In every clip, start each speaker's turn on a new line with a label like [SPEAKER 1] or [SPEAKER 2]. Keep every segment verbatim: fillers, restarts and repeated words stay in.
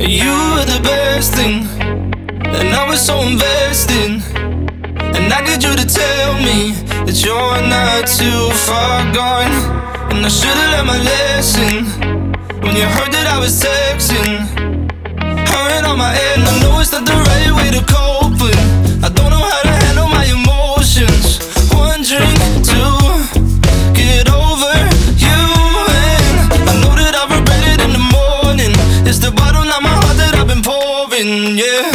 [SPEAKER 1] You were the best thing, and I was so invested. And I need you to tell me that you're not too far gone. And I should've learned my lesson when you heard that I was texting. Hurting on my end, I know it's not the right way to cope, but I don't know how to handle my emotions. One drink to get over you, and I know that I regret it in the morning. It's the bottle, not my heart, that I've been pouring, yeah.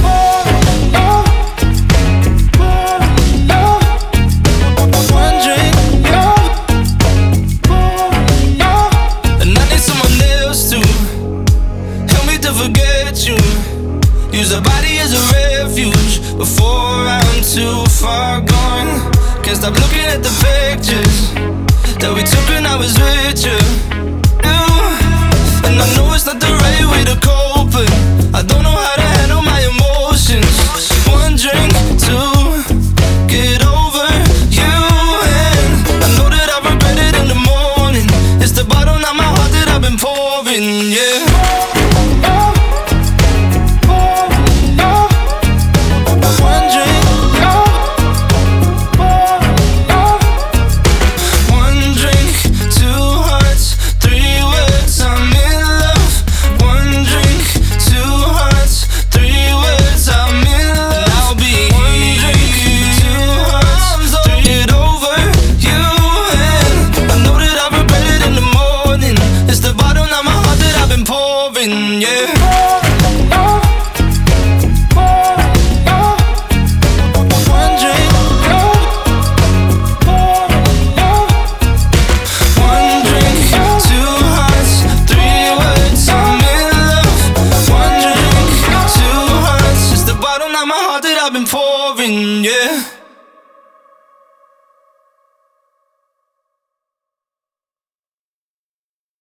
[SPEAKER 1] Use a body as a refuge before I'm too far gone. Can't stop looking at the pictures that we took when I was with you. And I know it's not the right way to cope, but I don't know how to handle my emotions. One drink to get over you, and I know that I regret it in the morning. It's the bottle, not my heart, that I've been pouring, yeah. I've been pouring, yeah.